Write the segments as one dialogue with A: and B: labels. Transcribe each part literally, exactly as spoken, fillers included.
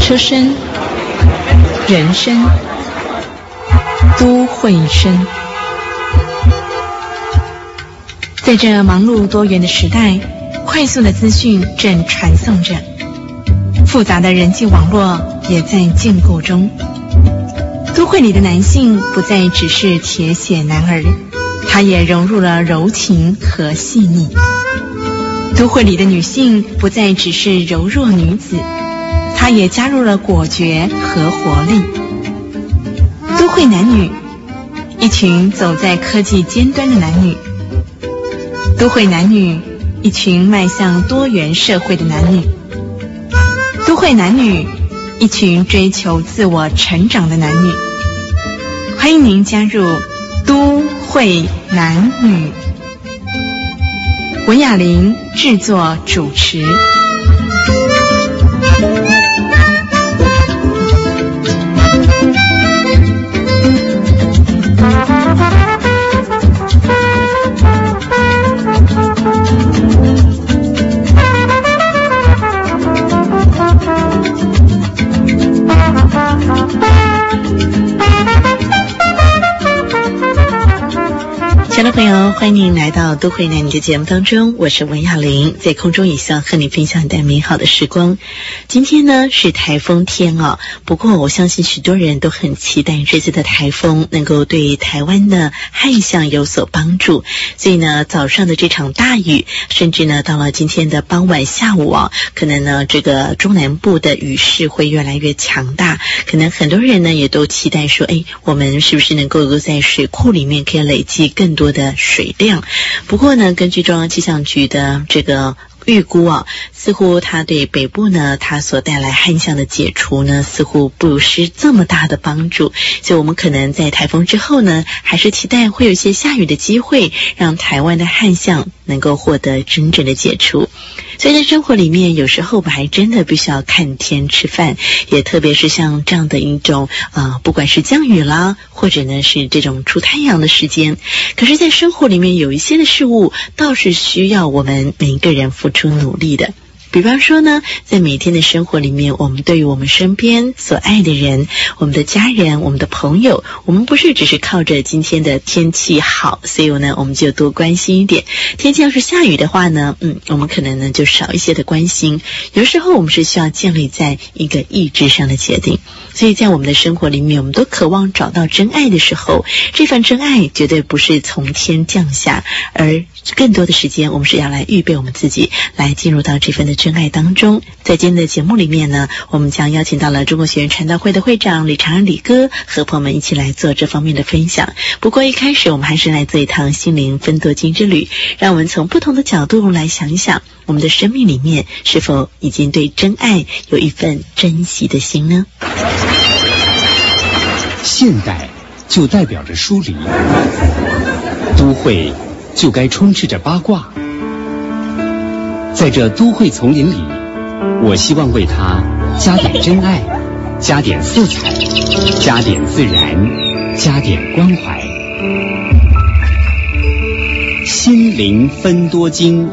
A: 车声、人声、都会声。在这忙碌多元的时代，快速的资讯正传送着，复杂的人际网络也在建构中。都会里的男性不再只是铁血男儿，他也融入了柔情和细腻。都会里的女性不再只是柔弱女子，她也加入了果决和活力。都会男女，一群走在科技尖端的男女。都会男女，一群迈向多元社会的男女。都会男女，一群追求自我成长的男女。欢迎您加入都会男女。文雅玲制作主持。亲爱的朋友，欢迎您来到都会男女的节目当中，我是文雅玲，在空中以上和你分享一段美好的时光。今天呢是台风天哦，不过我相信许多人都很期待这次的台风能够对台湾的旱象有所帮助，所以呢早上的这场大雨，甚至呢到了今天的傍晚下午啊，可能呢这个中南部的雨势会越来越强大，可能很多人呢也都期待说，哎，我们是不是能够在水库里面可以累积更多的水量。不过呢，根据中央气象局的这个预估啊，似乎它对北部呢，它所带来旱象的解除呢，似乎不是这么大的帮助。所以我们可能在台风之后呢，还是期待会有一些下雨的机会，让台湾的旱象能够获得真正的解除。所以在生活里面，有时候我们还真的必须要看天吃饭，也特别是像这样的一种呃，不管是降雨啦，或者呢是这种出太阳的时间。可是在生活里面有一些的事物，倒是需要我们每一个人付出努力的。比方说呢，在每天的生活里面，我们对于我们身边所爱的人，我们的家人，我们的朋友，我们不是只是靠着今天的天气好，所以呢我们就多关心一点。天气要是下雨的话呢，嗯，我们可能呢就少一些的关心。有时候我们是需要建立在一个意志上的决定。所以在我们的生活里面，我们都渴望找到真爱的时候，这份真爱绝对不是从天降下，而更多的时间我们是要来预备我们自己，来进入到这份的真爱当中。在今天的节目里面呢，我们将邀请到了中国学院传道会的会长李长安李哥，和朋友们一起来做这方面的分享。不过一开始我们还是来做一趟心灵分多金之旅，让我们从不同的角度来想一想，我们的生命里面是否已经对真爱有一份珍惜的心呢？
B: 现代就代表着疏离，都会就该充斥着八卦。在这都会丛林里，我希望为它加点真爱，加点色彩，加点自然，加点关怀。心灵分多金。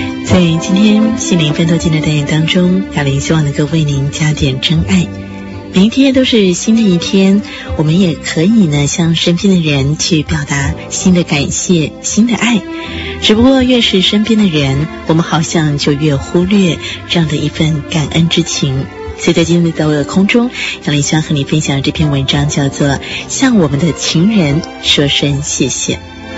A: 心灵分多金的单元当中，雅玲希望能够为您加点真爱。 每一天都是新的一天，我们也可以呢向身边的人去表达新的感谢、新的爱。只不过越是身边的人，我们好像就越忽略这样的一份感恩之情。所以在今天的空中，杨丽希望和你分享这篇文章，叫做《向我们的情人说声谢谢》。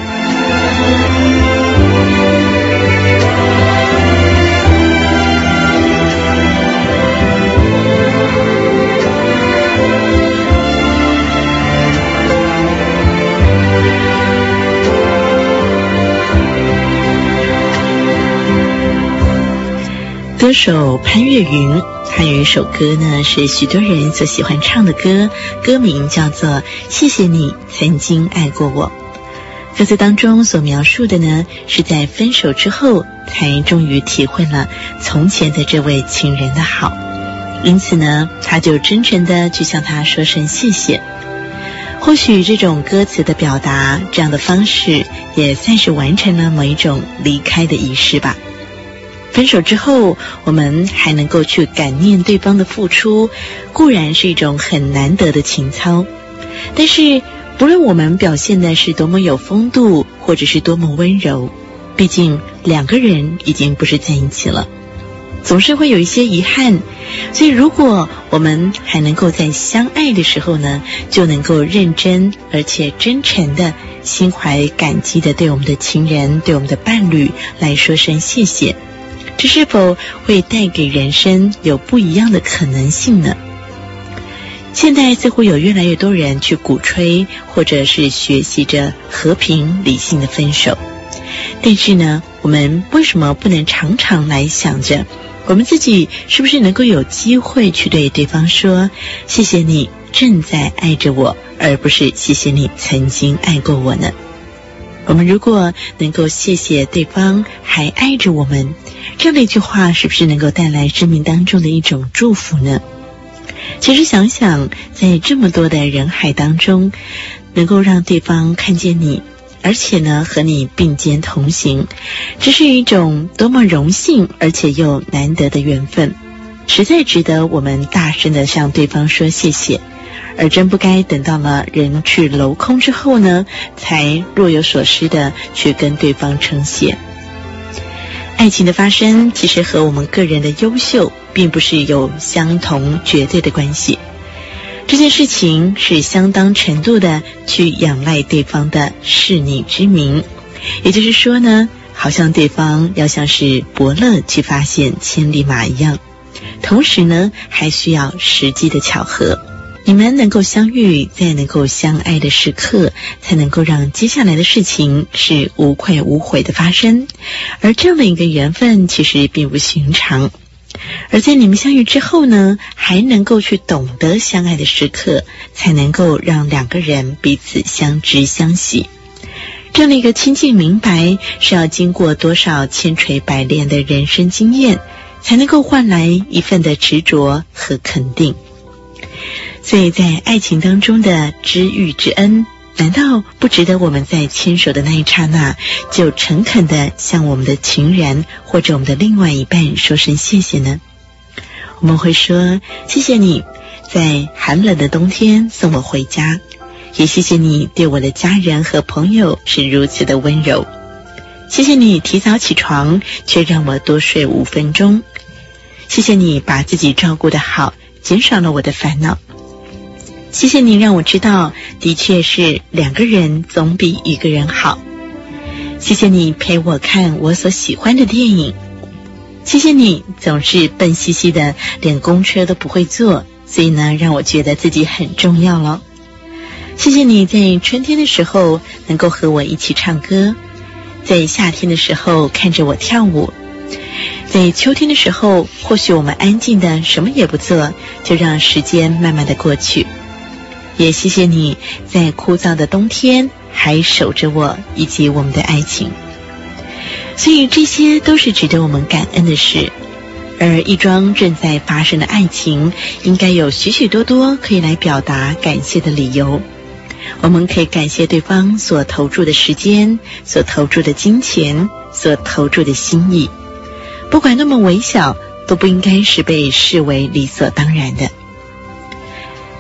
A: 歌手潘越云，他有一首歌呢，是许多人所喜欢唱的歌，歌名叫做《谢谢你曾经爱过我》。歌词当中所描述的呢，是在分手之后才终于体会了从前的这位情人的好，因此呢，他就真诚的去向他说声谢谢。或许这种歌词的表达，这样的方式也算是完成了某一种离开的仪式吧。分手之后，我们还能够去感念对方的付出，固然是一种很难得的情操，但是不论我们表现的是多么有风度，或者是多么温柔，毕竟两个人已经不是在一起了，总是会有一些遗憾。所以如果我们还能够在相爱的时候呢，就能够认真而且真诚的心怀感激的对我们的情人，对我们的伴侣来说声谢谢，这是否会带给人生有不一样的可能性呢？现在似乎有越来越多人去鼓吹或者是学习着和平理性的分手，但是呢，我们为什么不能常常来想着我们自己是不是能够有机会去对对方说，谢谢你正在爱着我，而不是谢谢你曾经爱过我呢？我们如果能够谢谢对方还爱着我们，这样的一句话是不是能够带来生命当中的一种祝福呢？其实想想，在这么多的人海当中，能够让对方看见你，而且呢和你并肩同行，这是一种多么荣幸而且又难得的缘分，实在值得我们大声的向对方说谢谢，而真不该等到了人去楼空之后呢，才若有所思的去跟对方称谢。爱情的发生其实和我们个人的优秀并不是有相同绝对的关系，这件事情是相当程度的去仰赖对方的是你之名，也就是说呢，好像对方要像是伯乐去发现千里马一样，同时呢还需要时机的巧合，你们能够相遇，在能够相爱的时刻，才能够让接下来的事情是无愧无悔的发生。而这样的一个缘分其实并不寻常，而在你们相遇之后呢，还能够去懂得相爱的时刻，才能够让两个人彼此相知相喜。这样的一个亲近明白，是要经过多少千锤百炼的人生经验，才能够换来一份的执着和肯定。所以在爱情当中的知遇之恩，难道不值得我们在牵手的那一刹那，就诚恳地向我们的情人或者我们的另外一半说声谢谢呢？我们会说，谢谢你在寒冷的冬天送我回家，也谢谢你对我的家人和朋友是如此的温柔，谢谢你提早起床却让我多睡五分钟，谢谢你把自己照顾得好，减少了我的烦恼，谢谢你让我知道，的确是两个人总比一个人好。谢谢你陪我看我所喜欢的电影。谢谢你总是笨兮兮的，连公车都不会坐，所以呢，让我觉得自己很重要了。谢谢你在春天的时候能够和我一起唱歌，在夏天的时候看着我跳舞，在秋天的时候，或许我们安静的什么也不做，就让时间慢慢的过去。也谢谢你在枯燥的冬天还守着我以及我们的爱情，所以这些都是值得我们感恩的事。而一桩正在发生的爱情，应该有许许多多可以来表达感谢的理由。我们可以感谢对方所投注的时间，所投注的金钱，所投注的心意，不管那么微小，都不应该是被视为理所当然的。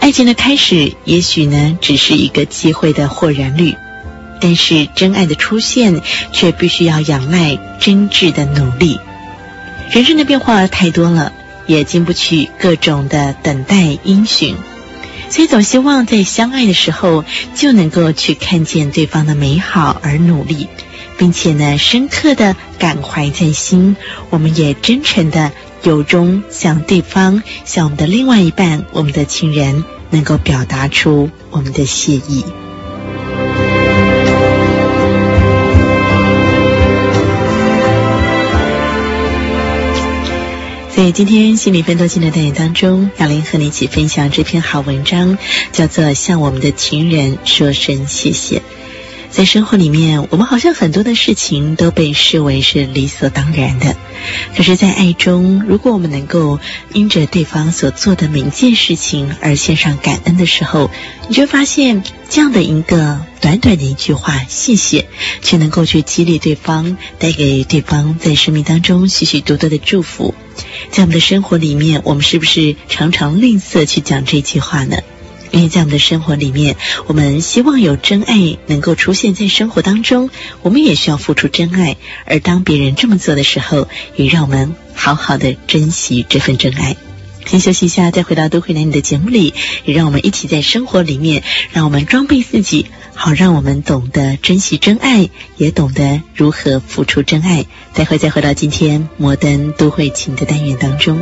A: 爱情的开始也许呢只是一个机会的或然率，但是真爱的出现却必须要仰赖真挚的努力。人生的变化太多了，也经不起各种的等待因循，所以总希望在相爱的时候就能够去看见对方的美好而努力，并且呢深刻的感怀在心，我们也真诚的由衷向对方，向我们的另外一半，我们的亲人能够表达出我们的谢意。在今天心理分多金的单元当中，雅玲和你一起分享这篇好文章，叫做向我们的情人说声谢谢。在生活里面，我们好像很多的事情都被视为是理所当然的，可是在爱中，如果我们能够因着对方所做的每一件事情而献上感恩的时候，你就会发现这样的一个短短的一句话谢谢，却能够去激励对方，带给对方在生命当中许许多多的祝福。在我们的生活里面，我们是不是常常吝啬去讲这句话呢？因为在我们的生活里面，我们希望有真爱能够出现在生活当中，我们也需要付出真爱，而当别人这么做的时候，也让我们好好的珍惜这份真爱。先休息一下，再回到都会男女的节目里，也让我们一起在生活里面，让我们装备自己，好让我们懂得珍惜真爱，也懂得如何付出真爱。待会再回到今天摩登都会情的单元当中。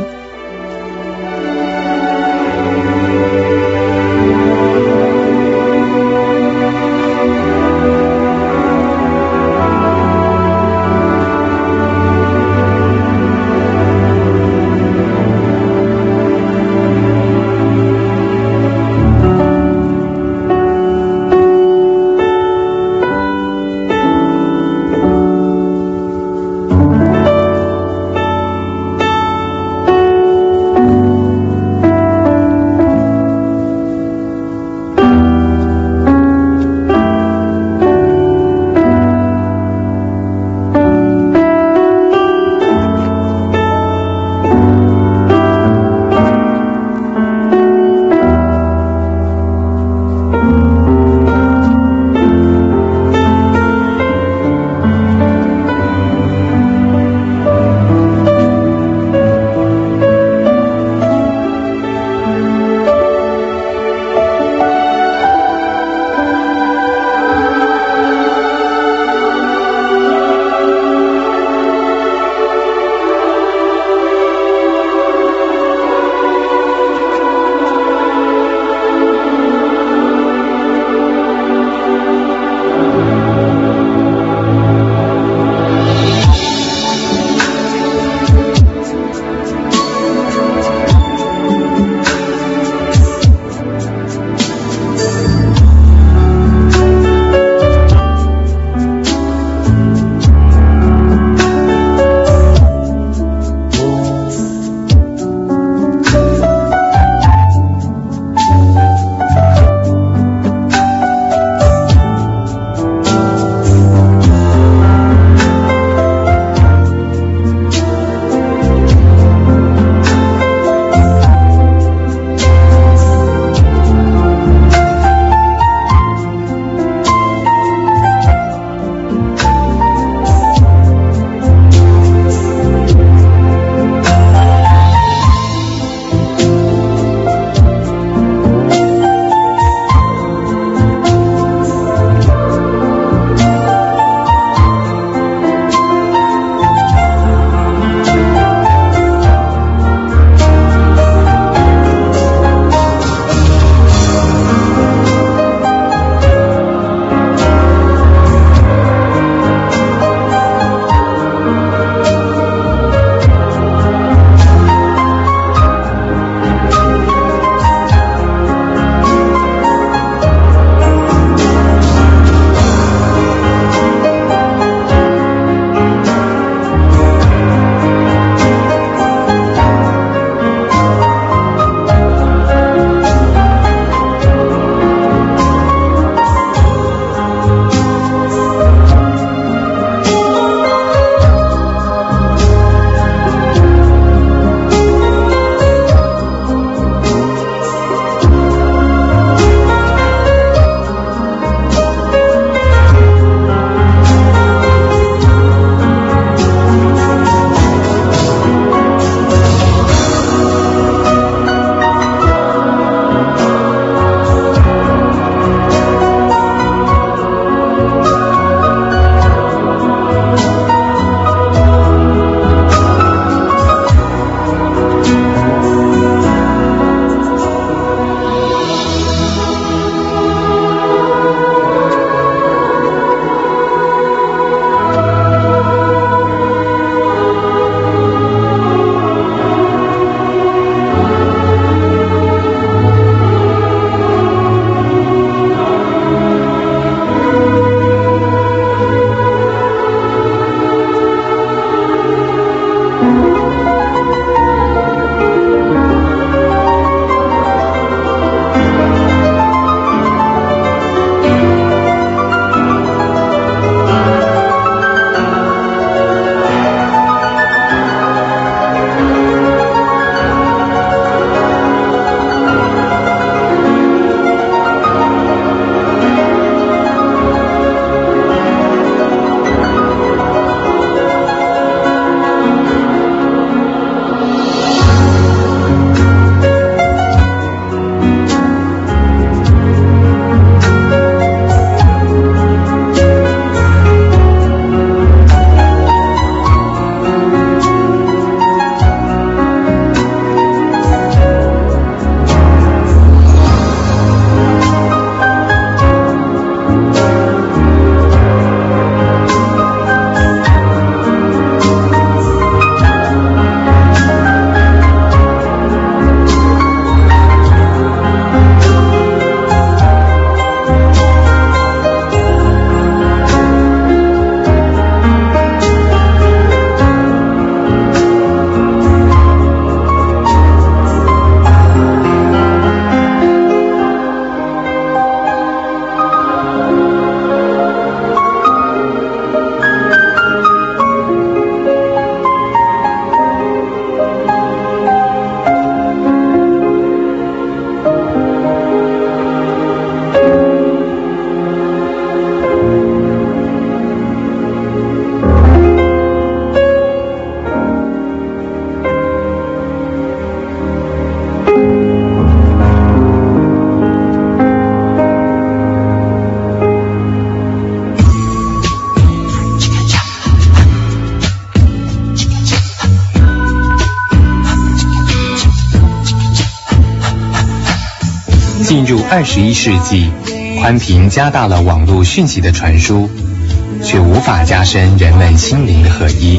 B: 入二十一世纪，宽频加大了网络讯息的传输，却无法加深人们心灵的合一。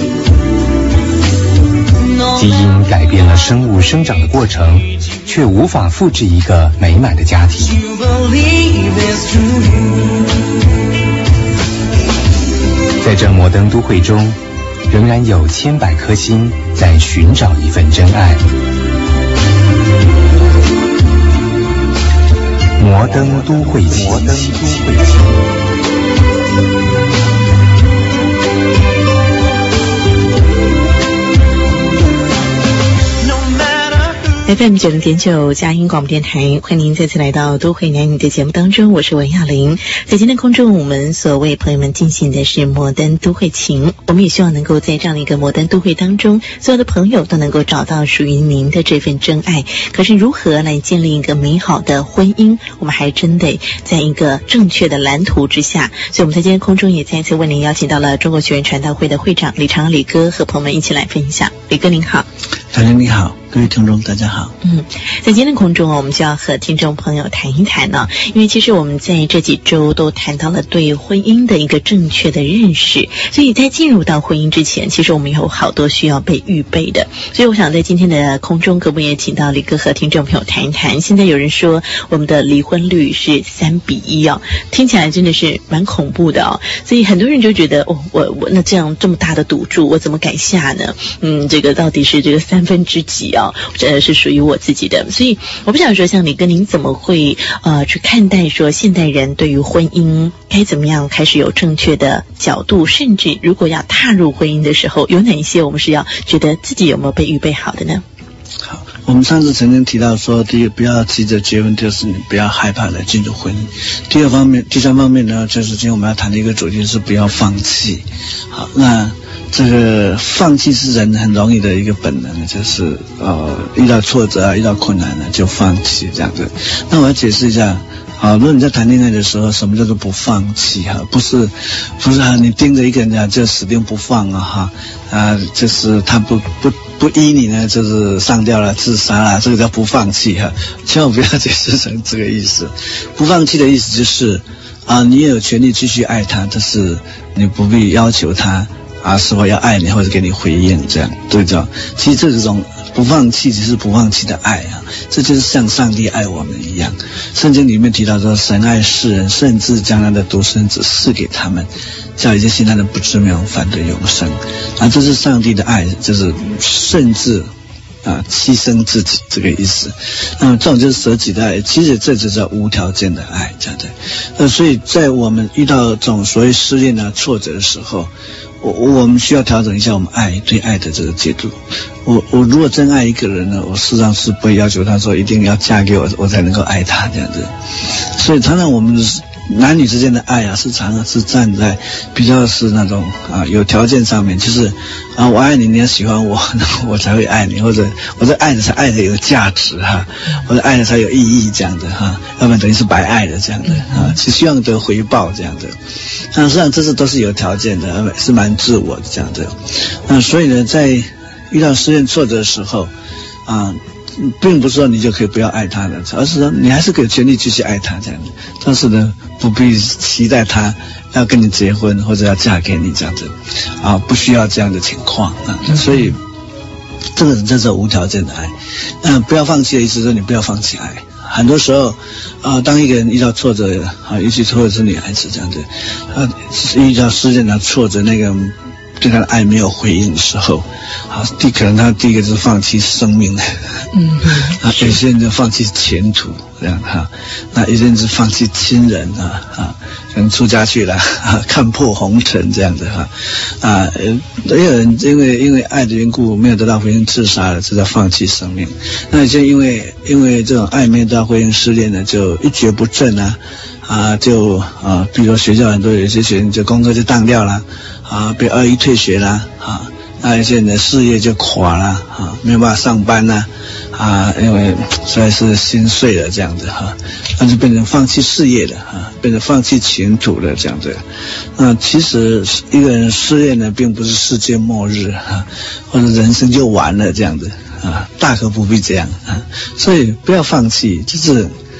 B: 基因改变了生物生长的过程，却无法复制一个美满的家庭。在这摩登都会中，仍然有千百颗心在寻找一份真爱。摩登都会情，摩登都会情。
A: F M 九零点九佳音广播电台，欢迎您再次来到都会男女的节目当中，我是文亚玲。在今天空中，我们所为朋友们进行的是摩登都会情，我们也希望能够在这样的一个摩登都会当中，所有的朋友都能够找到属于您的这份真爱。可是如何来建立一个美好的婚姻，我们还真得在一个正确的蓝图之下。所以我们在今天空中也再一次为您邀请到了中国学院传道会的会长李长李哥，和朋友们一起来分享。李哥您好。
C: 大家你好，各位听众大家好。
A: 嗯，在今天的空中我们就要和听众朋友谈一谈呢，因为其实我们在这几周都谈到了对婚姻的一个正确的认识，所以在进入到婚姻之前，其实我们有好多需要被预备的。所以我想在今天的空中，可不可以也请到李哥和听众朋友谈一谈？现在有人说我们的离婚率是三比一哦，听起来真的是蛮恐怖的哦。所以很多人就觉得，哦，我我那这样这么大的赌注，我怎么敢下呢？嗯，这个到底是这个三分之几啊？这是属于我自己的。所以我不想说，像李哥，您怎么会呃去看待说现代人对于婚姻该怎么样开始有正确的角度，甚至如果要踏入婚姻的时候，有哪一些我们是要觉得自己有没有被预备好的呢？
C: 好，我们上次曾经提到说，第一，不要急着结婚，就是你不要害怕来进入婚姻。第二方面，第三方面呢，就是今天我们要谈的一个主题是不要放弃。好，那这个放弃是人很容易的一个本能，就是呃遇到挫折啊，遇到困难了就放弃这样子。那我要解释一下。好，如果你在谈恋爱的时候，什么叫做不放弃哈？不是，不是哈，你盯着一个人啊，就死定不放啊哈啊，就是他不不不依你呢，就是上吊了、自杀了，这个叫不放弃哈。千万不要解释成这个意思。不放弃的意思就是啊，你也有权利继续爱他，但是你不必要求他啊是否要爱你或者给你回应这样，对这样。其实这种不放弃只是不放弃的爱啊，这就是像上帝爱我们一样。圣经里面提到说，神爱世人，甚至将他的独生子赐给他们，叫一切信他的不至灭亡，反得永生。啊，这是上帝的爱，就是甚至啊牺牲自己这个意思。那么这种就是舍己的爱，其实这就叫无条件的爱，这样的。呃，所以在我们遇到这种所谓失恋啊、挫折的时候，我我们需要调整一下我们爱对爱的这个解读。我我如果真爱一个人呢，我事实上是不会要求他说一定要嫁给我，我才能够爱他这样子。所以常常我们男女之间的爱啊，是常常是站在比较是那种啊有条件上面，就是啊我爱你，你要喜欢我，我才会爱你，或者我的爱的才爱的有价值哈，我的爱的才有意义这样的哈，要不然等于是白爱的这样的啊，是希望得回报这样的。那实际上这是都是有条件的，是蛮自我的这样的。那所以呢，在遇到失恋挫折的时候啊，并不是说你就可以不要爱他的，而是说你还是可以全力继续爱他这样的，但是呢不必期待他要跟你结婚或者要嫁给你这样子啊，不需要这样的情况啊。所以这个这是无条件的爱。嗯、呃，不要放弃的意思是你不要放弃爱。很多时候啊、呃，当一个人遇到挫折啊，尤其或者是女孩子这样子啊，遇到失恋的挫折，那个对他的爱没有回应的时候，啊，第可能他第一个就是放弃生命，嗯，啊，有些人就放弃前途这样哈，那有些人是放弃亲人啊啊，可能出家去了啊，看破红尘这样的哈，啊，也有人因为因为爱的缘故没有得到回应自杀了，这叫放弃生命。那有些因为因为这种爱没有得到回应失恋呢，就一蹶不振啊。啊，就啊，比如说学校很多有些学生就功课就当掉了，啊，被二一退学了，啊，那有些人的事业就垮了，啊，没有办法上班了，啊，因为实在是心碎了这样子哈，那就变成放弃事业了，啊，变成放弃前途了这样子。那其实一个人失恋呢，并不是世界末日啊，或者人生就完了这样子啊，大可不必这样啊，所以不要放弃，就是。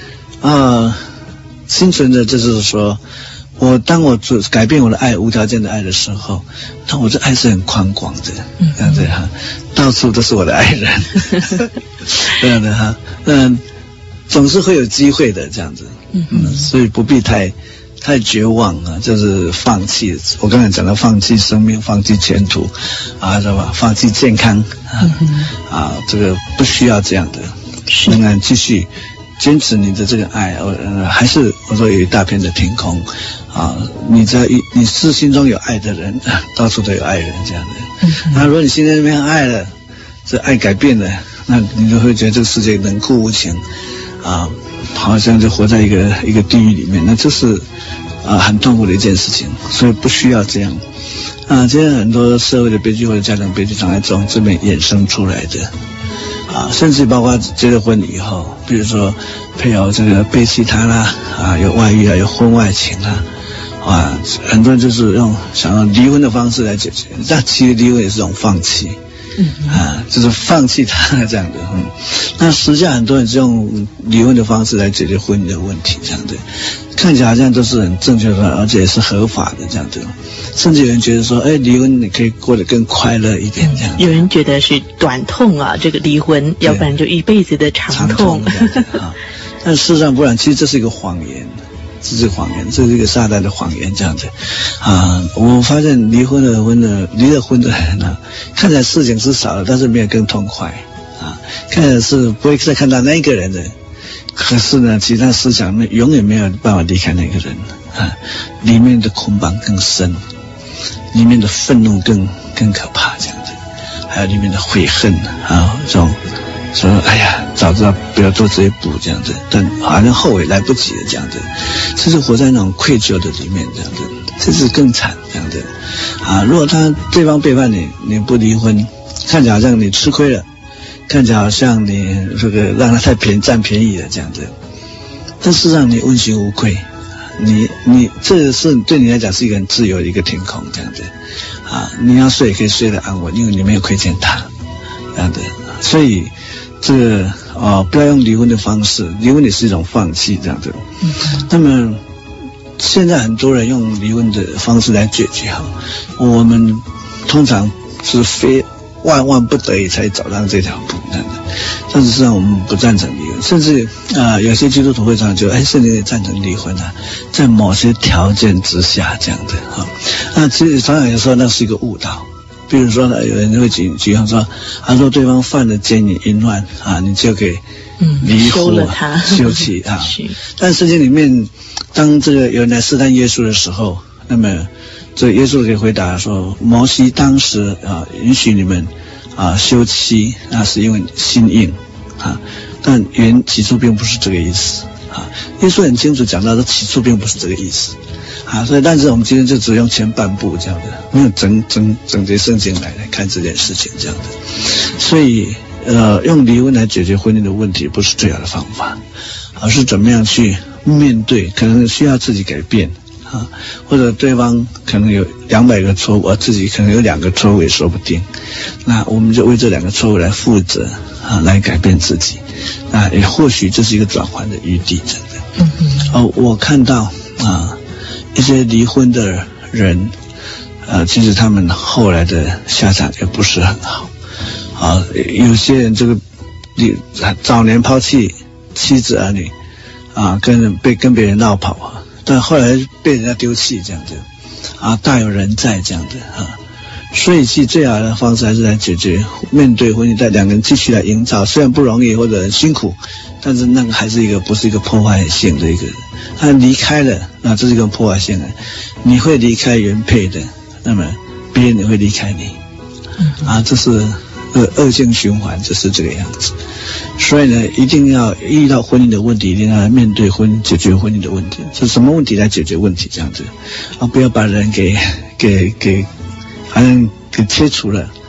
C: 呃，心存的就是说，我当我做改变我的爱，无条件的爱的时候，那我这爱是很宽广的，这样子哈，到处都是我的爱人，这样的哈，嗯，总是会有机会的，这样子，嗯，所以不必太。太绝望啊，就是放弃。我刚才讲到放弃生命，放弃前途，啊，知道吧？放弃健康啊，嗯、啊，这个不需要这样的。仍然继续坚持你的这个爱，呃，还是我说有一大片的天空啊。你只要一你是心中有爱的人，到处都有爱人这样的。嗯、那如果你心里面爱了，这爱改变了，那你就会觉得这个世界冷酷无情啊。好像就活在一个一个地狱里面，那这是啊很痛苦的一件事情，所以不需要这样啊。现在很多社会的悲剧或者家庭悲剧，常在从这边衍生出来的啊，甚至包括结了婚以后，比如说配偶这个背弃他啦，啊有外遇啊，有婚外情啊，啊很多人就是用想要离婚的方式来解决，但其实离婚也是一种放弃。嗯啊，就是放弃他这样的，嗯，那实际上很多人是用离婚的方式来解决婚姻的问题，这样的，看起来好像都是很正确的，而且也是合法的这样的，甚至有人觉得说，哎，离婚你可以过得更快乐一点这样。
A: 有人觉得是短痛啊，这个离婚，要不然就一辈子的长痛。
C: 长痛这样子啊，但事实上不然，其实这是一个谎言。这是谎言，这是一个撒旦的谎言，这样子啊！我发现离婚的婚的离了婚的人呢、啊，看起来事情是少了，但是没有更痛快啊！看起来是不会再看到那一个人的，可是呢，其实他思想呢永远没有办法离开那个人啊！里面的捆绑更深，里面的愤怒更更可怕，这样子，还有里面的悔恨啊，这种。说哎呀，早知道不要做这一步这样子，但好像后悔来不及了这样子，这是活在那种愧疚的里面这样子，这是更惨这样子啊！如果他对方背叛你，你不离婚，看起来好像你吃亏了，看起来好像你这个让他太便占便宜了这样子，但事实上你问心无愧，你你这是对你来讲是一个很自由的一个天空这样子啊！你要睡也可以睡得安稳，因为你没有亏欠他这样子，所以。这个啊、呃，不要用离婚的方式，离婚也是一种放弃，这样子。嗯。那么现在很多人用离婚的方式来解决哈，我们通常是非万万不得已才走上这条路，这样子。但是实际上我们不赞成离婚，甚至啊、呃，有些基督徒会常觉得，哎，圣经也赞成离婚啊，在某些条件之下这样的哈。那其实常常有时候那是一个误导。比如说呢，有人会举举方说，他说对方犯了奸淫淫乱啊，你就可以离婚了他休妻啊。但圣经里面，当这个有人来试探耶稣的时候，那么这个耶稣可以回答说，摩西当时啊允许你们啊休妻，那是因为心硬啊，但原起初并不是这个意思啊。耶稣很清楚讲到，这起初并不是这个意思。啊，所以但是我们今天就只用前半部这样的，没有整整整节圣经来来看这件事情这样的，所以呃，用离婚来解决婚姻的问题不是最好的方法，而是怎么样去面对，可能需要自己改变啊，或者对方可能有两百个错误，而自己可能有两个错误也说不定，那我们就为这两个错误来负责啊，来改变自己，那也或许这是一个转换的余地，真的。嗯嗯。哦，我看到啊。一些离婚的人，呃，其实他们后来的下场也不是很好。啊，有些人这个，你早年抛弃妻子儿女，啊，跟被跟别人闹跑啊，但后来被人家丢弃这样子，啊，大有人在这样子啊。所以，其实最好的方式还是来解决面对婚姻，在两个人继续来营造，虽然不容易或者很辛苦，但是那个还是一个不是一个破坏性的一个。他离开了，那这是一个破坏性的。你会离开原配的，那么别人也会离开你，嗯、啊，这是恶恶性循环，就是这个样子。所以呢，一定要遇到婚姻的问题，一定要面对婚姻，解决婚姻的问题。是什么问题来解决问题？这样子啊，不要把人给给给。好像给切除了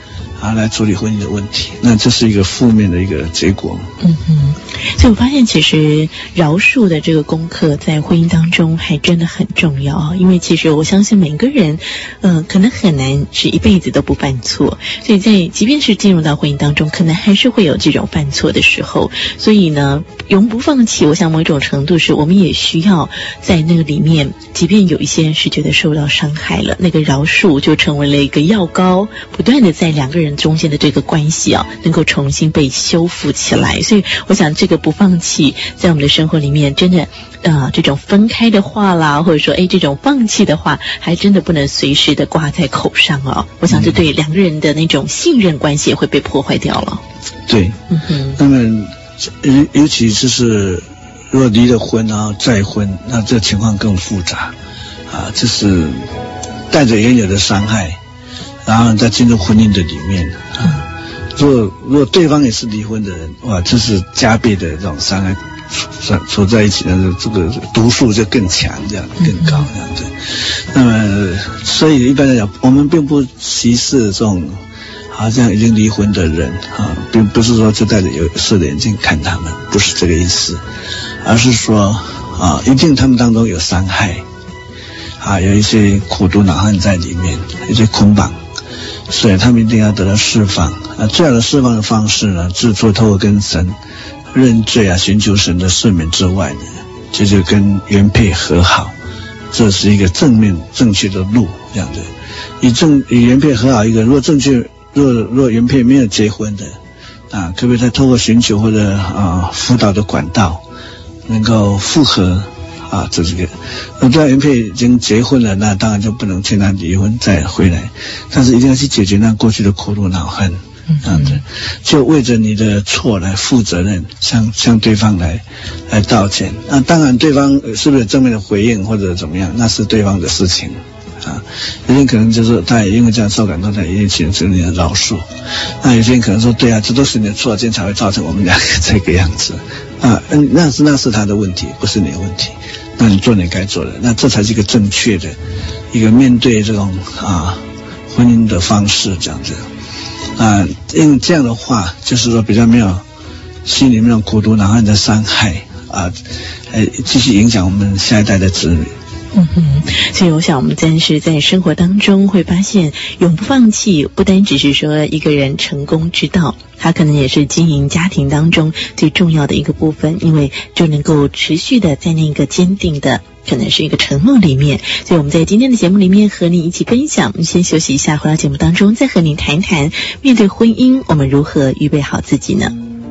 C: 啊来处理婚姻的问题，那这是一个负面的一个结果。
A: 嗯哼，所以我发现其实饶恕的这个功课在婚姻当中还真的很重要，因为其实我相信每个人嗯、呃，可能很难是一辈子都不犯错，所以在即便是进入到婚姻当中，可能还是会有这种犯错的时候，所以呢永不放弃，我想某种程度是我们也需要在那个里面，即便有一些人是觉得受到伤害了，那个饶恕就成为了一个药膏，不断的在两个人中间的这个关系啊能够重新被修复起来。所以我想这个不放弃在我们的生活里面真的呃，这种分开的话啦，或者说哎这种放弃的话还真的不能随时的挂在口上哦。我想这对两个人的那种信任关系也会被破坏掉了。
C: 对，嗯哼，那么尤尤其就是如果离了婚然后再婚，那这情况更复杂啊，就是带着原有的伤害，然后再进入婚姻的里面啊。如果如果对方也是离婚的人，哇，这是加倍的这种伤害处处在一起，那这个毒素就更强，这样更高这样子。那么，所以一般来讲，我们并不歧视这种好像已经离婚的人啊，并不是说就戴着有色的眼镜看他们，不是这个意思，而是说啊，一定他们当中有伤害啊，有一些苦毒恼恨在里面，一些捆绑。所以他们一定要得到释放啊！最好的释放的方式呢，就是除了透过跟神认罪啊，寻求神的赦免之外呢，就是跟原配和好，这是一个正面正确的路，这样子。以正与原配和好一个，如果正确，如果如果原配没有结婚的啊，可不可以再透过寻求或者啊辅导的管道，能够复合？啊，这是个，那对原配已经结婚了，那当然就不能劝他离婚再回来，但是一定要去解决那过去的苦毒恼恨，这样子，就为着你的错来负责任，向向对方来来道歉。那当然，对方是不是有正面的回应或者怎么样，那是对方的事情啊。有些人可能就是他也因为这样受感动，他也请求你的饶恕。那有些人可能说，对啊，这都是你的错，今天才会造成我们两个这个样子啊。嗯，那是那是他的问题，不是你的问题。那你做你该做的，那这才是一个正确的一个面对这种啊婚姻的方式，这样子啊，因为这样的话，就是说比较没有心里面有苦毒恼恨的伤害啊，呃，继续影响我们下一代的子女。
A: 嗯哼，所以我想我们真是在生活当中会发现，永不放弃不单只是说一个人成功之道，它可能也是经营家庭当中最重要的一个部分，因为就能够持续的在那个坚定的可能是一个承诺里面。所以我们在今天的节目里面和你一起分享，我们先休息一下，回到节目当中再和你谈谈面对婚姻我们如何预备好自己呢？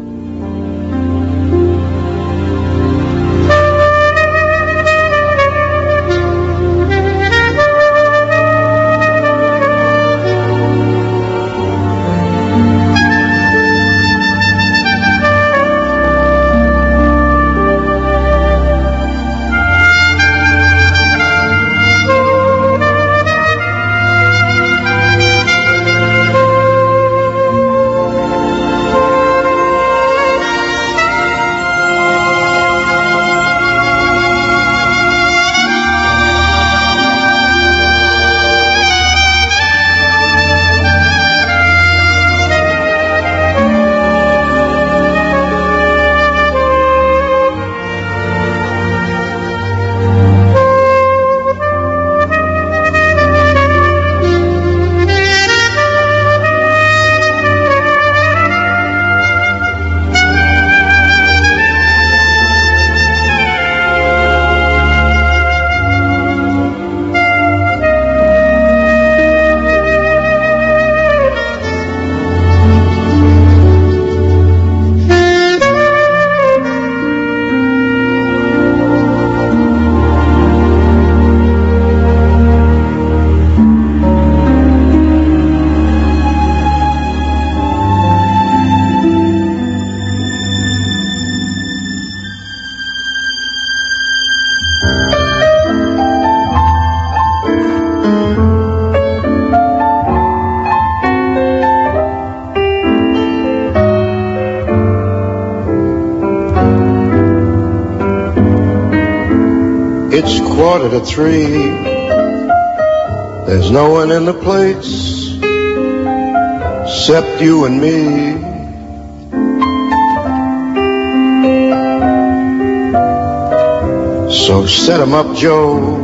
D: It's quarter to three. There's no one in the place. except you and me. So set 'em up, Joe.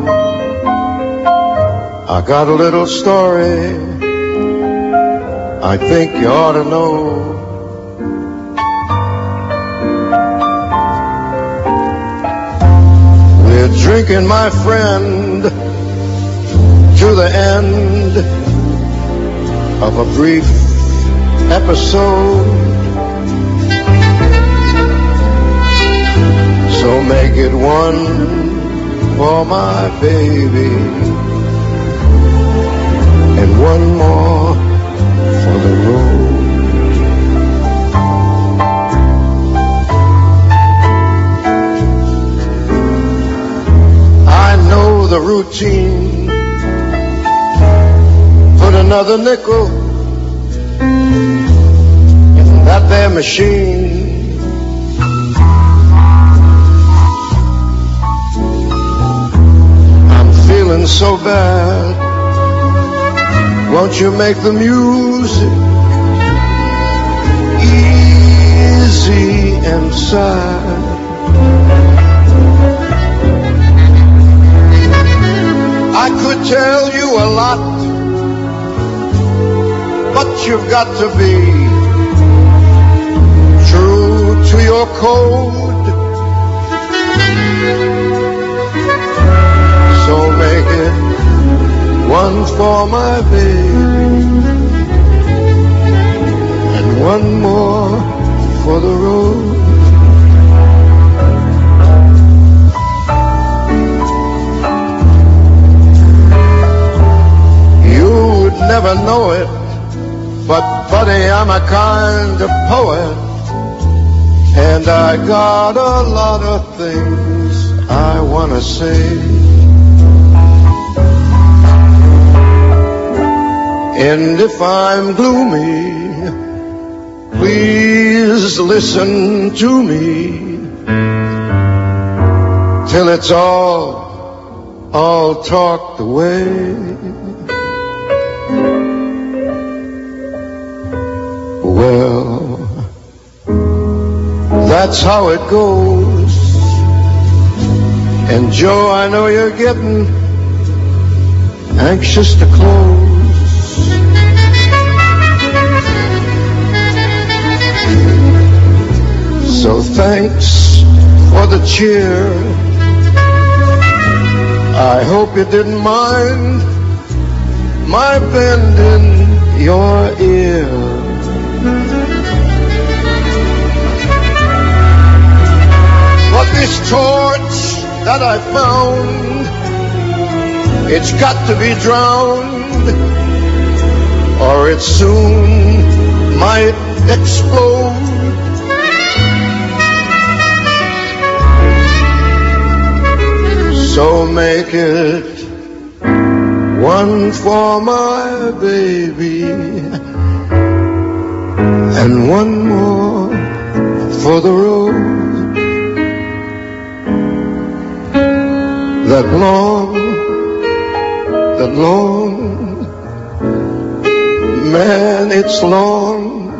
D: I got a little story I think you ought to know. We're drinking, my friend, to the end of a brief episode. So make it one for my baby and one more for the road. I know the routine. Put another nickel in that there machine. I'm feeling so bad. Won't you make the music easy and sad? I could tell you a lot, but you've got to be true to your code. So make it one for my baby and one more for the road. You would never know it, but buddy, I'm a kind of poet, and I got a lot of things I wanna say. And if I'm gloomy, please listen to me till it's all, all talked away. Well, that's how it goes. And Joe, I know you're getting anxious to close. So thanks for the cheer. I hope you didn't mind my bending your ear. But this torch that I found, it's got to be drowned, or it soon might explode. So make it one for my baby and one more for the road. That long, that long, man, it's long.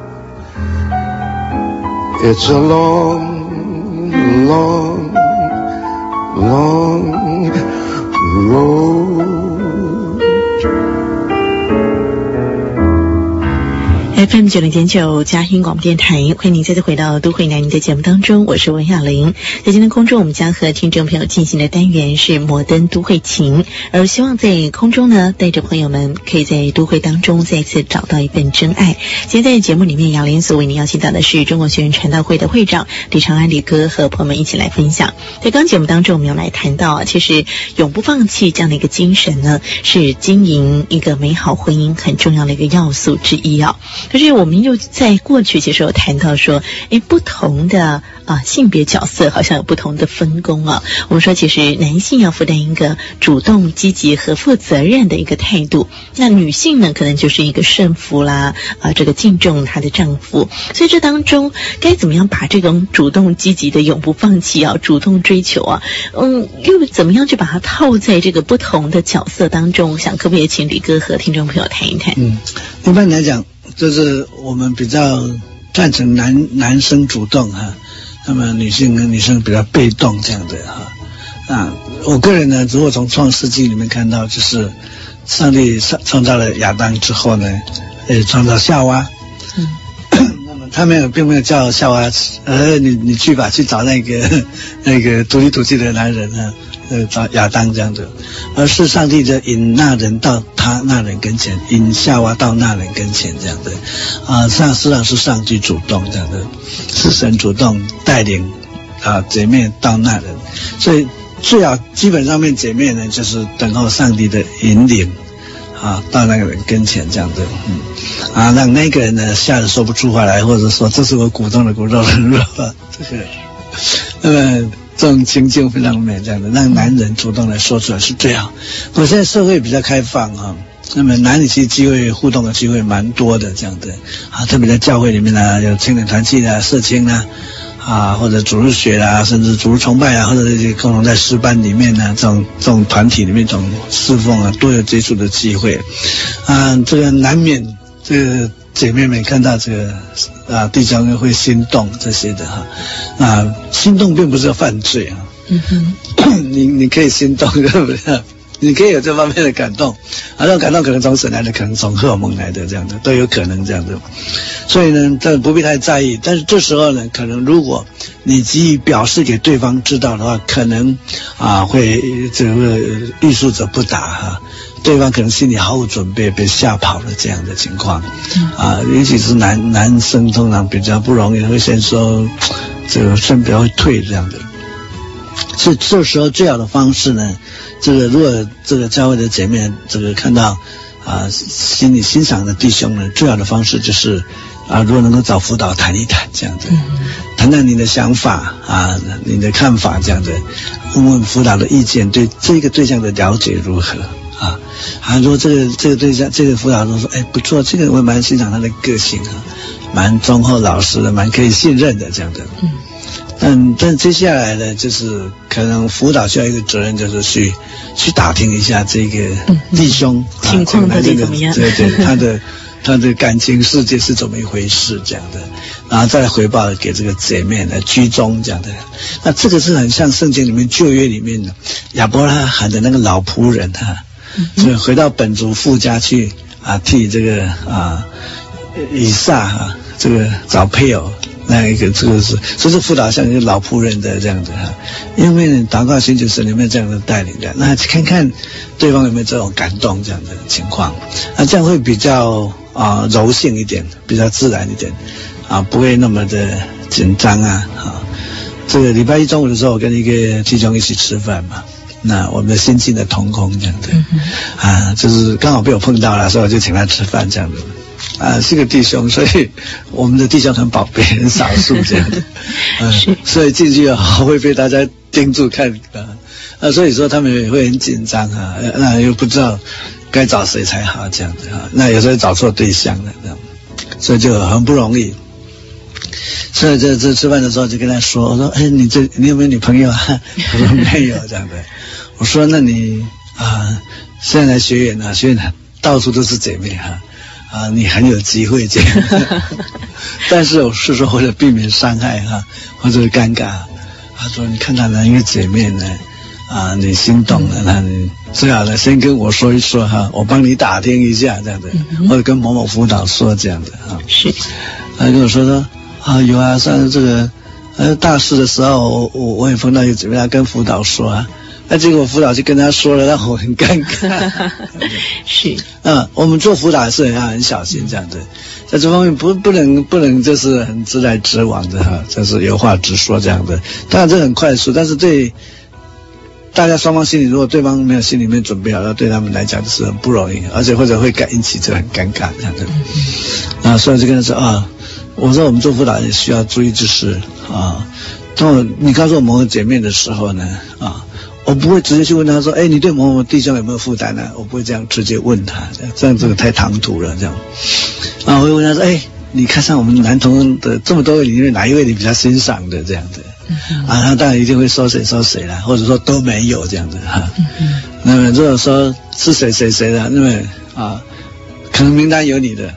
D: It's a long, long, long road.
A: F M 九零点九佳音广播电台，欢迎您再次回到都会男女的节目当中，我是文雅玲。在今天空中，我们将和听众朋友进行的单元是摩登都会情，而希望在空中呢，带着朋友们可以在都会当中再次找到一份真爱。今天在节目里面，雅玲所为您邀请到的是中国学院传道会的会长李长安李哥，和朋友们一起来分享。在刚节目当中，我们要来谈到，其实永不放弃这样的一个精神呢，是经营一个美好婚姻很重要的一个要素之一啊。可是我们又在过去其实有谈到说，诶，不同的啊性别角色好像有不同的分工啊。我们说其实男性要负担一个主动积极和负责任的一个态度，那女性呢可能就是一个顺服啦，啊这个敬重她的丈夫。所以这当中该怎么样把这种主动积极的永不放弃啊，主动追求啊，嗯，又怎么样去把它套在这个不同的角色当中？想可不可以请李哥和听众朋友谈一谈？
C: 嗯，一般来讲， 就是我们比较赞成男男生主动哈，那么女性跟女生比较被动这样的哈。啊，我个人呢，如果从创世纪里面看到，就是上帝创造了亚当之后呢，也创造夏娃。嗯。那么他没有，并没有叫夏娃，呃，你你去吧，去找那个那个土里土气的男人啊。呃，找亚当这样的，而是上帝的引那人到他那人跟前，引夏娃到那人跟前这样的，啊，上实际上是上帝主动这样的，是神主动带领啊姐妹到那人，所以最好基本上面姐妹呢就是等候上帝的引领啊，到那个人跟前这样的，嗯，啊，让那个人呢吓得说不出话来，或者说这是我骨中的骨肉的肉，这个，那么。这种情境非常美，这样的让男人主动来说出来是最好。我现在社会比较开放啊，那么男女其实机会互动的机会蛮多的，这样的啊，特别在教会里面呢，有青年团契啊、社青啊，啊或者主日学啊，甚至主日崇拜啊，或者共同在诗班里面呢，这种这种团体里面这种侍奉啊，都有接触的机会啊，这个难免这个。姐妹们看到这个啊，弟兄会心动这些的哈，啊，心动并不是犯罪啊，嗯哼，你你可以心动，对不对？你可以有这方面的感动，啊，这种感动可能从神来的，可能从荷尔蒙来的，这样的都有可能这样的，所以呢，这不必太在意。但是这时候呢，可能如果你急于表示给对方知道的话，可能啊会这个欲速则不达哈。对方可能心里毫无准备，被吓跑了这样的情况，啊，尤其是男男生通常比较不容易，会先说这个先比较会退这样的。所以这时候最好的方式呢，这个如果这个教会的姐妹这个看到啊心里欣赏的弟兄呢，最好的方式就是啊，如果能够找辅导谈一谈这样的，谈谈你的想法啊，你的看法这样的，问问辅导的意见，对这个对象的了解如何。啊，啊，如果这个这个对象这个辅导说，哎，不错，这个我蛮欣赏他的个性啊，蛮忠厚老实的，蛮可以信任的这样的。嗯，但但接下来呢，就是可能辅导需要一个责任，就是去去打听一下这个弟兄、
A: 嗯嗯、情况到底怎么样？
C: 对对，他的他的感情世界是怎么一回事这样的，然后再回报给这个姐妹来居中这样的。那这个是很像圣经里面旧约里面的亚伯拉罕的那个老仆人哈。所以回到本族父家去啊，替这个啊以撒啊这个找配偶，那一个这个是，所以这辅导像一个老仆人的这样子哈，因为祷告寻求神有没有这样的带领的，那看看对方有没有这种感动这样的情况，那这样会比较啊柔性一点，比较自然一点啊，不会那么的紧张啊啊。这个礼拜一中午的时候，我跟一个弟兄一起吃饭嘛。那我们的心境的同工这样的，啊，就是刚好被我碰到了，所以我就请他吃饭这样的，啊，是个弟兄，所以我们的弟兄很宝贝，很少数这样的，嗯，所以进去啊会被大家盯住看啊，啊，所以说他们也会很紧张啊，那又不知道该找谁才好这样的啊，那有时候找错对象了这样，所以就很不容易。所以这这吃饭的时候就跟他说，我说，哎，你这你有没有女朋友啊？他说没有这样的。我说那你啊，现在来学院啊，学院到处都是姐妹哈，啊，你很有机会这样。但是我是说为了避免伤害哈，或者尴尬，他说你看到哪一个姐妹呢？啊，你心动了，那你最好呢先跟我说一说哈，我帮你打听一下这样的，或者跟某某辅导说这样的哈。
A: 是。
C: 他跟我说说啊，有啊，上次这个呃大事的时候，我我我也碰到一个姐妹，她跟辅导说啊。那结果辅导就跟他说了，让我很尴尬。
A: 是，
C: 嗯，我们做辅导是很很小心这样的，在这方面不不能不能就是很直来直往的哈，就是有话直说这样的。当然这很快速，但是对大家双方心里，如果对方没有心里面准备好，那对他们来讲就是很不容易，而且或者会引起这很尴尬这样的。啊，所以就跟他说啊，我说我们做辅导也需要注意，就是啊，当我你告诉我某个姐妹的时候呢，啊。我不会直接去问他说，哎，你对某某弟兄有没有负担呢？我不会这样直接问他，这样这个太唐突了，这样。啊，我会问他说，哎，你看上我们男同的这么多位里面，哪一位你比较欣赏的这样的？嗯、啊，他当然一定会说谁说谁啦，或者说都没有这样的哈。嗯、那么如果说是谁谁谁的，那么啊，可能名单有你的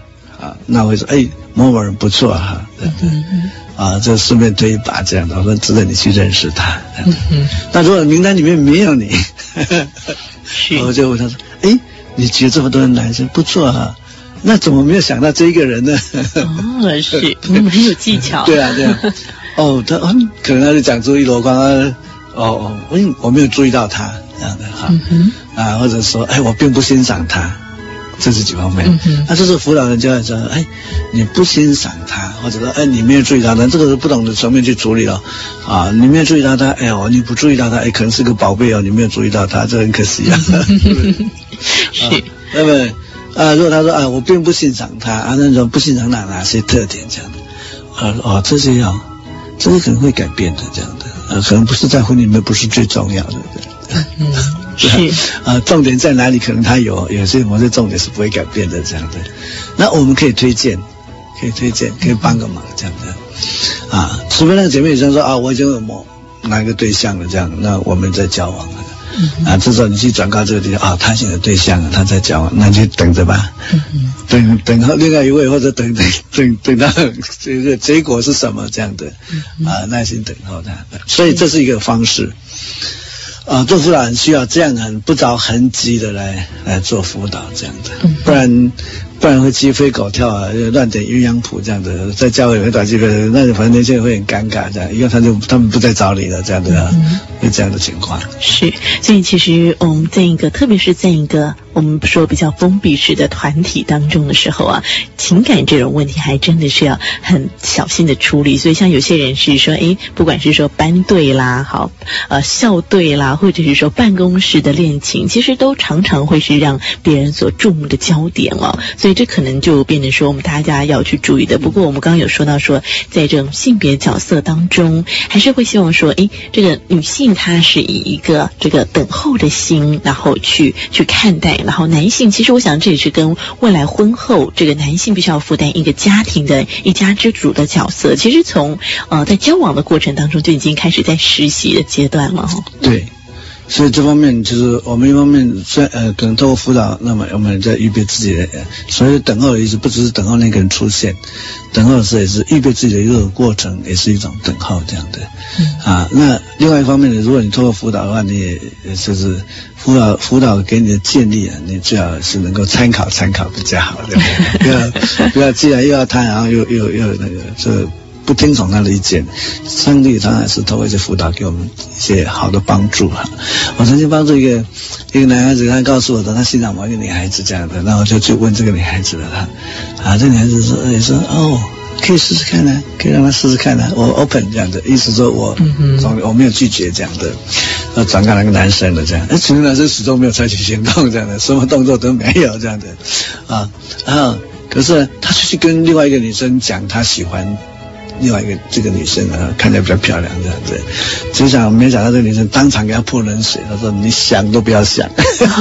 C: 啊，那会说哎某某人不错哈，对对。嗯嗯啊，就顺便推一把这样的，我说值得你去认识他。嗯嗯。那如果名单里面没有你，是，我就问他说：“哎，你觉得这么多人男生不错啊，那怎么没有想到这一个人呢？”
A: 哦，是，嗯，很有技巧。
C: 对啊，对啊。哦，他嗯，可能他就讲出一箩筐啊。哦哦，我我没有注意到他这样的哈。嗯哼。啊，或者说，哎，我并不欣赏他。这是几方面，嗯、那这是辅导人就要说，哎，你不欣赏他，或者说，哎，你没有注意到他，这个是不同的层面去处理了，啊，你没有注意到他，哎呦，你不注意到他，哎，可能是个宝贝哦，你没有注意到他，这很可惜啊。是，啊、那么啊，如果他说啊，我并不欣赏他，啊，那种不欣赏哪哪些特点这样的，啊哦，这些啊，这个可能会改变的这样的，啊，可能不是在婚姻里面不是最重要的。嗯。是啊，重点在哪里？可能他有有些某些重点是不会改变的这样的。那我们可以推荐，可以推荐，可以帮个忙这样的。啊，除非那个姐妹女生说啊，我已经有某哪一个对象了这样，那我们在交往了。嗯、啊，这时候你去转告这个地方啊，他现在有对象了，他在交往，那就等着吧。嗯、等等到另外一位，或者等等等等到这个结果是什么这样的。啊，耐心等候他。所以这是一个方式。啊，做辅导很需要这样很不着痕迹的来来做辅导这样的，不然不然会鸡飞狗跳啊，乱点鸳鸯谱这样的，在教会里面打鸡飞，那反正年轻人会很尴尬这样，因为他就他们不再找你了这样的、啊，嗯、会这样的情况。
A: 是，所以其实我们在一个，特别是在一个我们说比较封闭式的团体当中的时候啊，情感这种问题还真的是要很小心的处理。所以像有些人是说，诶，不管是说班队啦，好，呃，校队啦，或者是说办公室的恋情，其实都常常会是让别人所注目的焦点哦。所以这可能就变成说我们大家要去注意的。不过我们刚刚有说到说，在这种性别角色当中，还是会希望说，诶，这个女性她是以一个这个等候的心，然后去去看待。然后男性，其实我想这也是跟未来婚后这个男性必须要负担一个家庭的一家之主的角色。其实从呃在交往的过程当中就已经开始在实习的阶段了哈。
C: 对。所以这方面就是我们一方面虽然呃可能透过辅导，那么我们在预备自己的，所以等候的意思不只是等候那个人出现，等候的时候也是预备自己的一个过程，也是一种等候这样的。嗯、啊，那另外一方面呢，如果你透过辅导的话，你也就是辅导辅导给你的建议啊，你最好是能够参考参考比较好，对不对？不要不要既然又要谈，然后又又又那个这。不听从他的意见，上帝当然是透过一些辅导给我们一些好的帮助哈。我曾经帮助一个一个男孩子，他告诉我的，他欣赏某一个女孩子这样的，然后就去问这个女孩子了他啊，这女孩子说也说哦，可以试试看呢、啊，可以让他试试看呢、啊，我 open 这样的，意思说我嗯我没有拒绝这样的，要转告那个男生的这样，哎，其实男生始终没有采取行动这样的，什么动作都没有这样的啊，然后可是他就去跟另外一个女生讲他喜欢。另外一个这个女生啊，看起来比较漂亮这样子，就想没想到这个女生当场给她泼冷水，她说你想都不要想。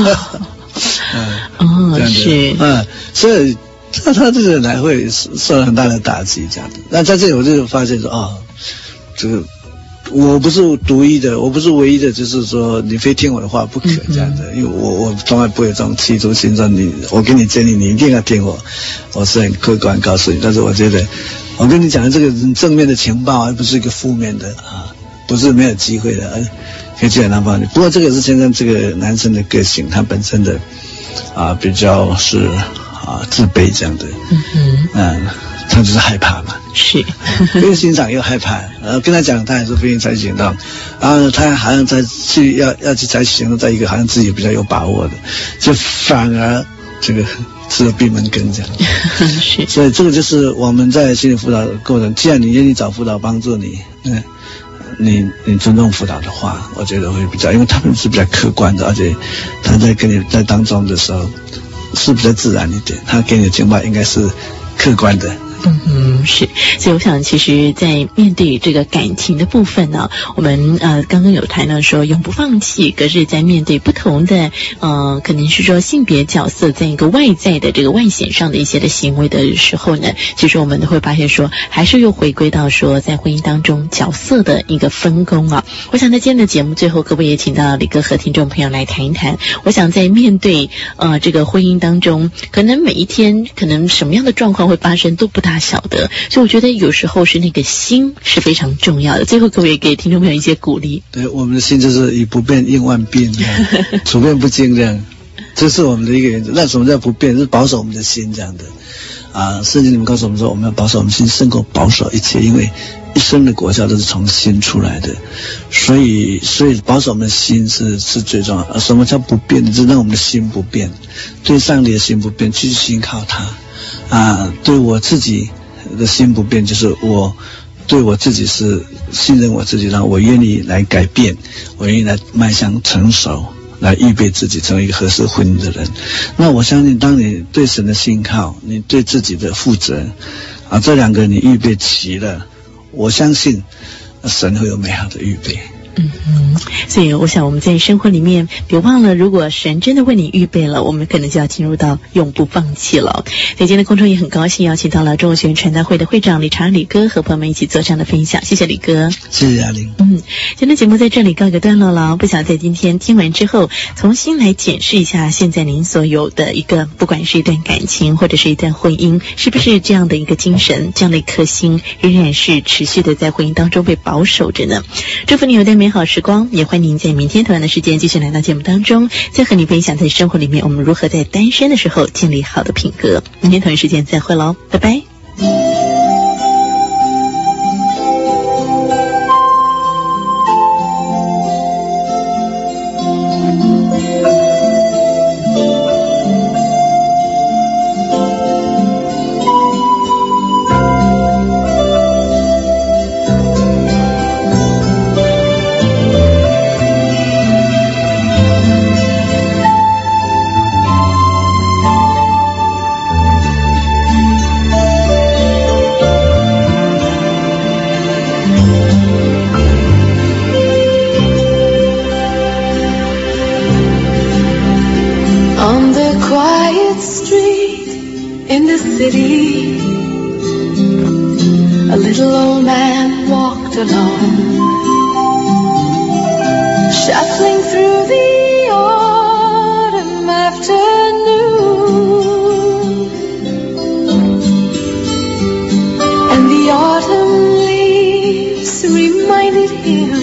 A: 嗯，哦，是，
C: 嗯，所以他他这个人还会受了很大的打击这样子。那在这里我就发现说，哦，这个我不是独一的，我不是唯一的，就是说你非听我的话不可这样的，嗯、因为我我从来不会有这种企图心说你，我给你建议你一定要听我，我是很客观告诉你，但是我觉得。我跟你讲的这个正面的情报，而不是一个负面的啊，不是没有机会的，而可以这样拿帮你。不过这个是现在这个男生的个性，他本身的啊比较是啊自卑这样的，嗯嗯，嗯，他就是害怕嘛，
A: 是，
C: 又欣赏又害怕，然后跟他讲，他还是不愿意采取行动，然后他好像在去要要去采取行动，在一个好像自己比较有把握的，就反而这个。吃了闭门羹这样，是，所以这个就是我们在心理辅导的过程。既然你愿意找辅导帮助你，嗯，你你尊重辅导的话，我觉得会比较，因为他们是比较客观的，而且他在跟你在当中的时候是比较自然一点，他给你的情报应该是客观的， 嗯
A: 嗯，是，所以我想，其实，在面对这个感情的部分呢，我们呃刚刚有谈到说永不放弃，可是，在面对不同的呃，可能是说性别角色在一个外在的这个外显上的一些的行为的时候呢，其实我们都会发现说，还是又回归到说，在婚姻当中角色的一个分工啊。我想在今天的节目最后，可不可以也请到李哥和听众朋友来谈一谈？我想在面对呃这个婚姻当中，可能每一天可能什么样的状况会发生都不大晓得，所以我觉得有时候是那个心是非常重要的。最后可不可以给听众朋友一些鼓励？
C: 对，我们的心就是以不变应万变，处变不惊这样，这是我们的一个原则。那什么叫不变？就是保守我们的心这样的啊。圣经里面告诉我们说，我们要保守我们心，胜过保守一切，因为一生的果效都是从心出来的，所以所以保守我们的心是是最重要的。什么叫不变？就是让我们的心不变，对上帝的心不变，去信靠他啊。对我自己的心不变，就是我对我自己是信任我自己，让我愿意来改变，我愿意来迈向成熟，来预备自己成为一个合适婚姻的人。那我相信，当你对神的信靠，你对自己的负责啊，这两个你预备齐了，我相信神会有美好的预备。
A: 嗯嗯，所以我想我们在生活里面别忘了，如果神真的为你预备了，我们可能就要进入到永不放弃了。在今天的空中也很高兴邀请到了中国学院传道会的会长李长李哥和朋友们一起做这样的分享，谢谢李哥，
C: 谢谢阿玲。
A: 嗯，今天的节目在这里告一个段落了。不想在今天听完之后重新来检视一下现在您所有的一个，不管是一段感情或者是一段婚姻，是不是这样的一个精神，这样的一颗心仍然是持续的在婚姻当中被保守着呢？祝福你有段美好时光，也欢迎您在明天同样的时间继续来到节目当中，再和你分享在生活里面我们如何在单身的时候建立好的品格。明天同一时间再会喽，拜拜。
E: A little old man walked alone, shuffling through the autumn afternoon, and the autumn leaves reminded him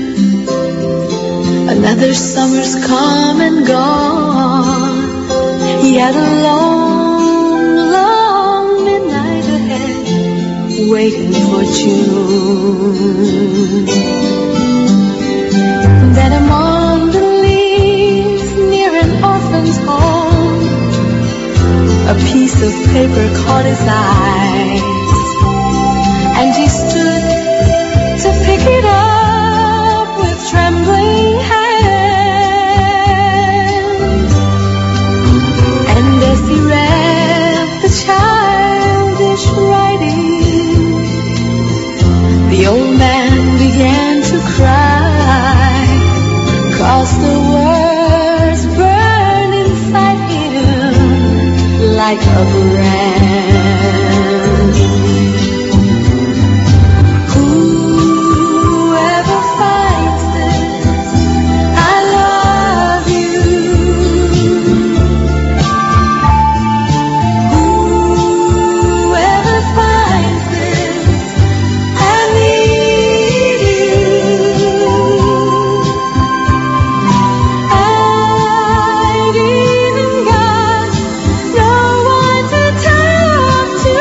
E: another summer's come and gone. He had a long, long midnight ahead, waiting for June. Then among the leaves near an orphan's home, a piece of paper caught his eyes, and he stood to pick it up with trembling hands. And as he read the childish writing, the old man began to cry, 'cause the words burned inside him like a brand. Whoever finds this, I love you. Whoever finds this, I need you. I've even got no one to talk to.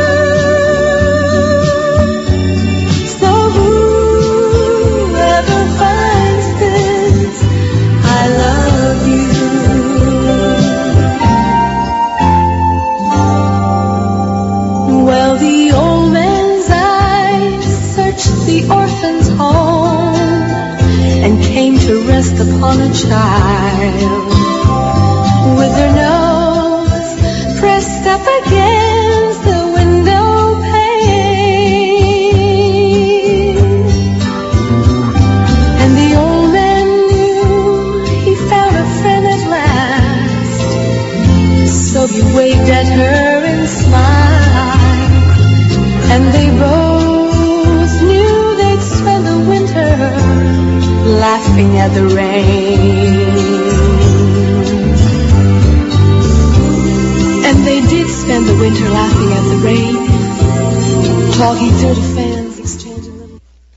E: So whoever finds this, I love you. Well, the old man's eyes searched the orphan's home and came to rest upon a child with their nose pressed up against the window laughing at the rain. And they did spend the winter laughing at the rain, talking through the fence.